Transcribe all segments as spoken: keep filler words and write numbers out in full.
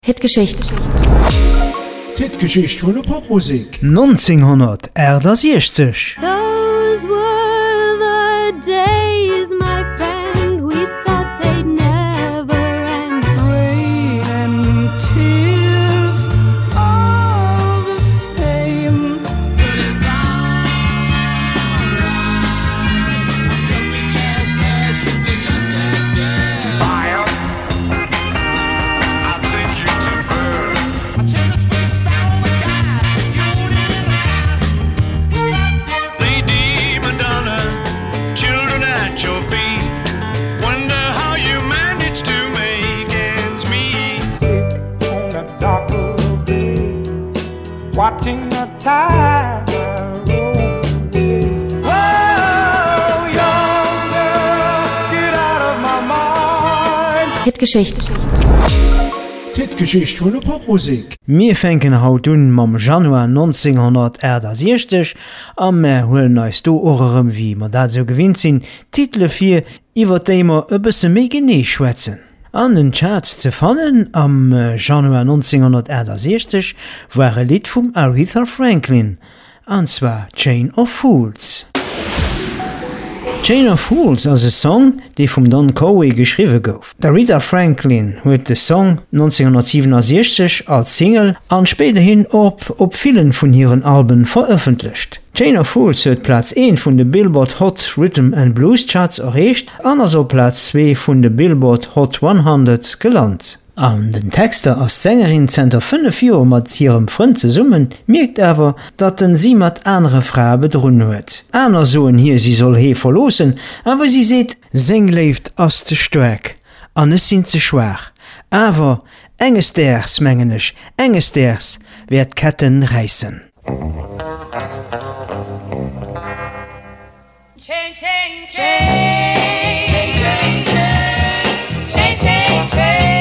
Hitgeschichte. Hitgeschichte von der Popmusik. neunzehnhundertsechzig. Those were the days, my friend, we thought they'd never end. Rain and tears are the same. But it's alright. I'm jumping jet fashions and just can't stand. Fire. I'll take you to burn. I turn a sweet sparrow and die. June in the sky. Say, demon Donna, children at your feet, wonder how you manage to make ends meet. Sit on a dark little bed, watching the tide roll away. Whoa, young girl, get out of my mind. Hitgeschichte. Hitgeschichte von der Popmusik. Wir fänken haut un mam Januar neunzehnhundertsechzig an mir holen eis do orem wie man dat so gewinnt sinn Titel vier iwwer demer e bësse méi genee schwätzen. An den Charts ze fannen am äh, Januar neunzehnhundertsechzig war e Lied vum Aretha Franklin, anzwa Chain of Fools. Chain of Fools as e Song, déi vum Don Coway geschriwe gouf. Aretha Franklin huet de Song neunzehnhundertsiebenundsechzig als Single an spede hin op op vielen vun hiren Alben veröffentlicht. Chain of Fools huet Platz een vun de Billboard Hot Rhythm and Blues Charts erreicht, anders op Platz zwei vun de Billboard Hot hundert gelandt. An den Texter als Sängerin zenter fünf Joer mat hirem Frënd ze summen, merkt awer, dat den sie mat andere Fra bedrun huet. Aner soen hier sie soll hee verlosen, awer sie seet, seng leeft ass ze stark, an es sinn ze schwaar. Awer engesters mengenech, engesters werd Ketten reissen. Chain, chain, chain, chain, chain, chain, chain, chain, chain.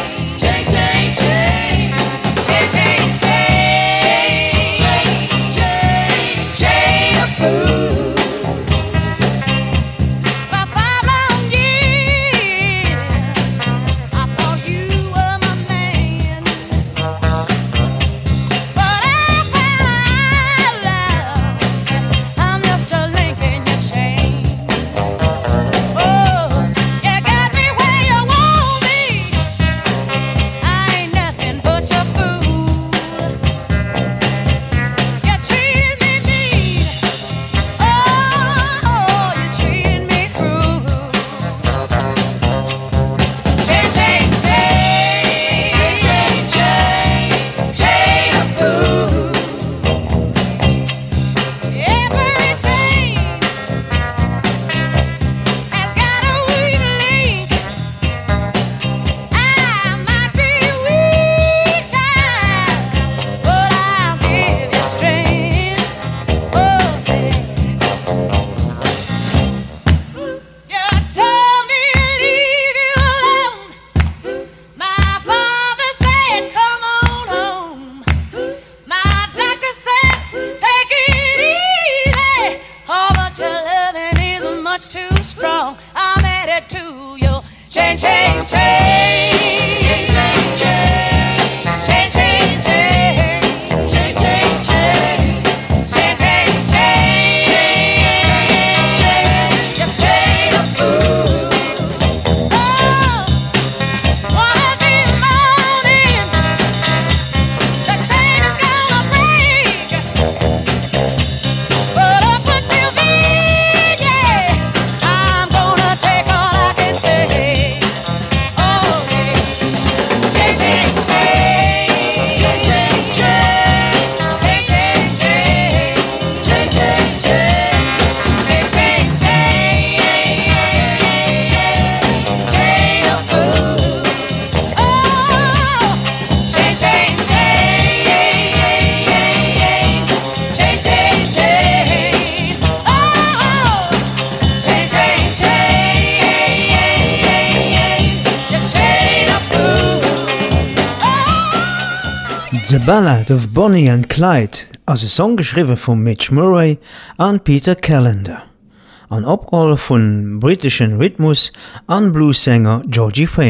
The Ballad of Bonnie and Clyde as e Song geschriwe vum Mitch Murray an Peter Callender. An Oprolle vun britischen Rhythmus an Bluesänger Georgie Fame.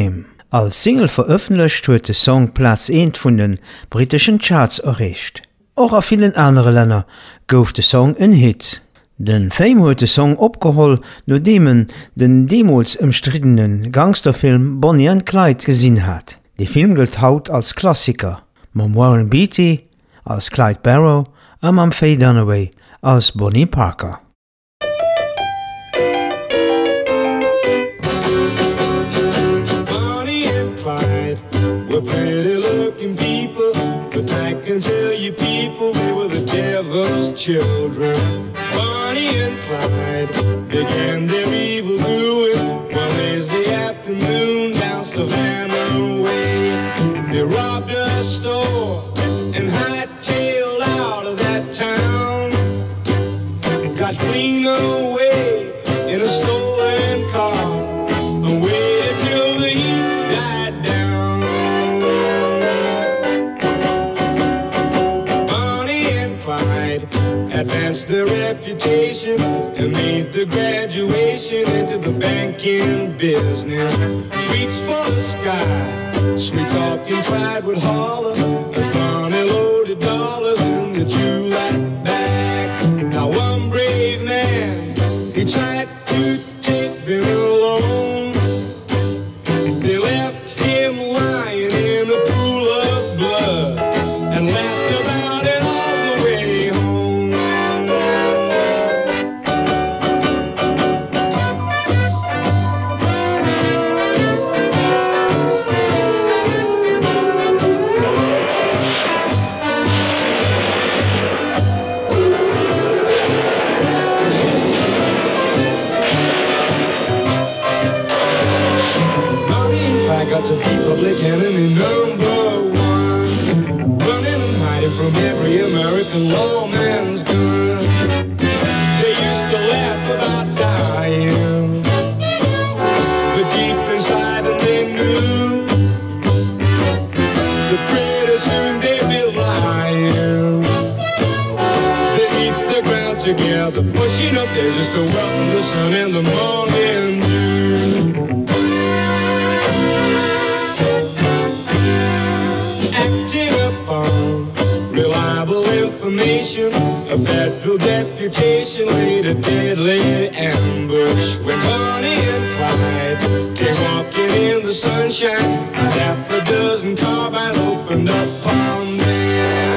Als Single veröffentlicht huet de Song Platz een vun den britischen Charts erreicht. Auch a vielen andere Länder gouf de Song en Hit. Den Fame huet de Song opgeholl, nodemen den demals umstrittenen Gangsterfilm Bonnie and Clyde gesinn hat. De Film gilt haut als Klassiker, mam Warren Beatty als Clyde Barrow a mam Faye Dunaway als Bonnie Parker. Bonnie and Clyde were pretty looking people, but I can tell you people they were the devil's children. Bonnie and Clyde began their evil doing one lazy afternoon down Savannah way. They robbed a store and hightailed out of that town. Got clean away in a stolen car and waited till the heat died down. Bonnie and Clyde advanced their reputation and made the graduation into the banking business. Reached for the sky, sweet talking Clyde would holler as Bonnie loaded dollars in the July bag. Now one brave man, he tried to take them alone. They left him lying in a pool of blood and laughed about it all the way home. Got to be public enemy number one, running and hiding from every American lawman's gun. They used to laugh about dying, but deep inside and they knew that pretty soon they'd be lying beneath the ground together, pushing up daisies to welcome the sun in the morning dew. Reliable information, a federal deputation laid a deadly ambush. When Bonnie and Clyde came walking in the sunshine, a half a dozen carbines opened up on them.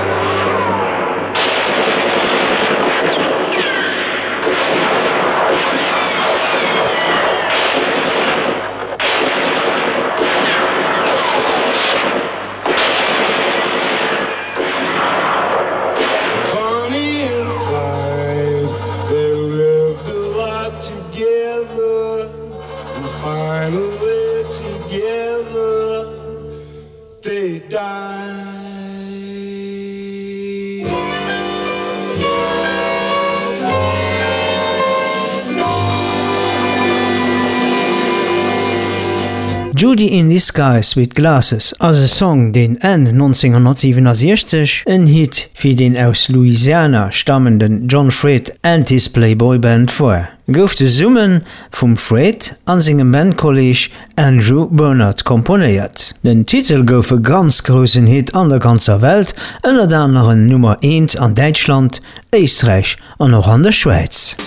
Judy in Disguise with Glasses as e Song den en neunzehnhundertsiebenundsechzig en Hit fir den aus Louisiana stammenden John Fred and his Playboy Band vor. Gouf de Summen vum Fred an segem Bandkolleg Andrew Bernard komponéiert. Den Titel gouf e ganz grossen Hit an der ganzer Welt ënner anderen Nummer een an Deutschland, Österreich an noch an der Schweiz.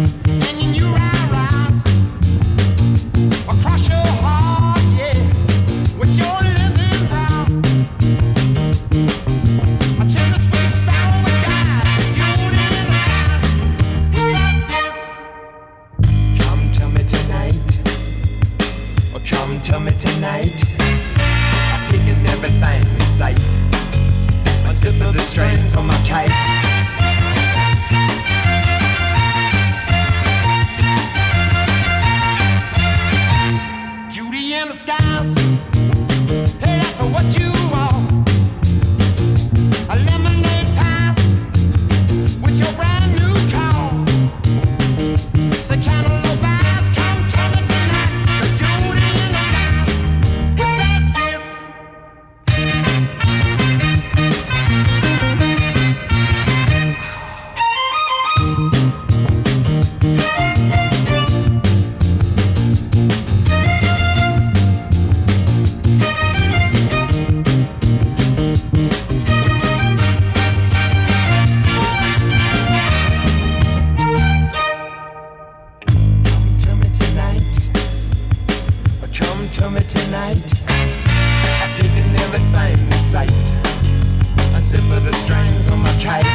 Across your heart, yeah. come to me tonight. I've taken everything in sight. Unzip the strings on my kite. Judy in the skies. Hey, that's what you want. A lemonade pies with your brand new car. Say Cantaloupe eyes, come to me tonight. The Judy in the skies. That's it. Come to me tonight. I've taken everything in sight. Unzip the strings on my kite.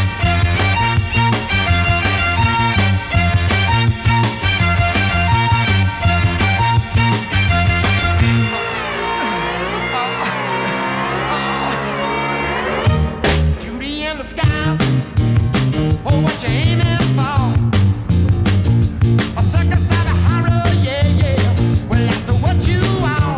Judy in the skies. Oh, what you aiming for? A circus out of horror, yeah, yeah. Well, that's what you are.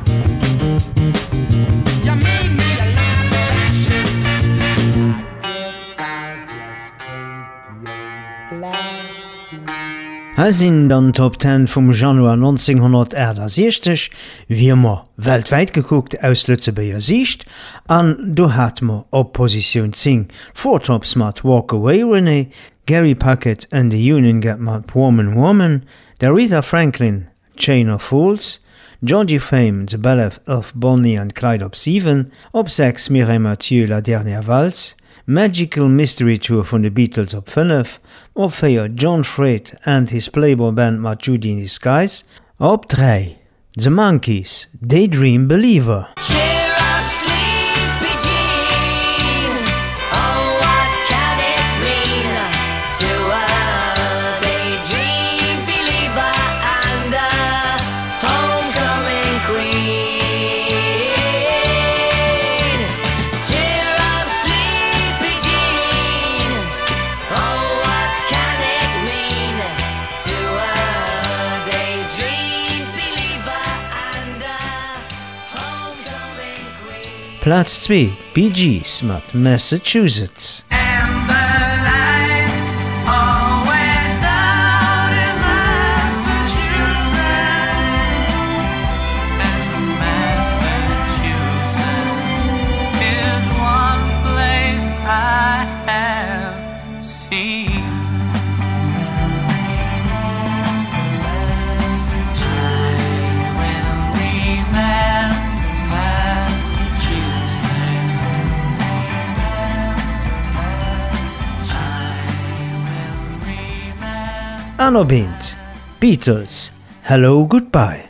You made me a live ashes. Yes, I just take your glasses. Es sinn dann Top zehn vum Januar neunzehnhundertsechsundachtzig, wie ma weltweit geguckt aus Lützebeier Sicht, an do hat ma op Position zehn Vortops mat Walk Away Renee, Gary Puckett and the Union Gap mat Woman Woman, der Rita Franklin Chain of Fools, Georgie Fame The Ballad of Bonnie and Clyde op sieben, op sechs Mireille Mathieu La Dernière Valse, Magical Mystery Tour von the Beatles op fünf, op vier John Freight and his Playboy Band mat Judy in Disguise, op drei The Monkees Daydream Believer. Cheer up, sleepy Jean. Oh, what can it mean to a daydream believer and a homecoming queen? Cheer up, sleepy Jean. Oh, what can it mean to a daydream believer and a homecoming queen? Platz zwei Bee Gees mat Massachusetts. And the lights all went down in Massachusetts. And Massachusetts is one place I have seen. I will remember Massachusetts. Anno Bint Beatles Hello Goodbye.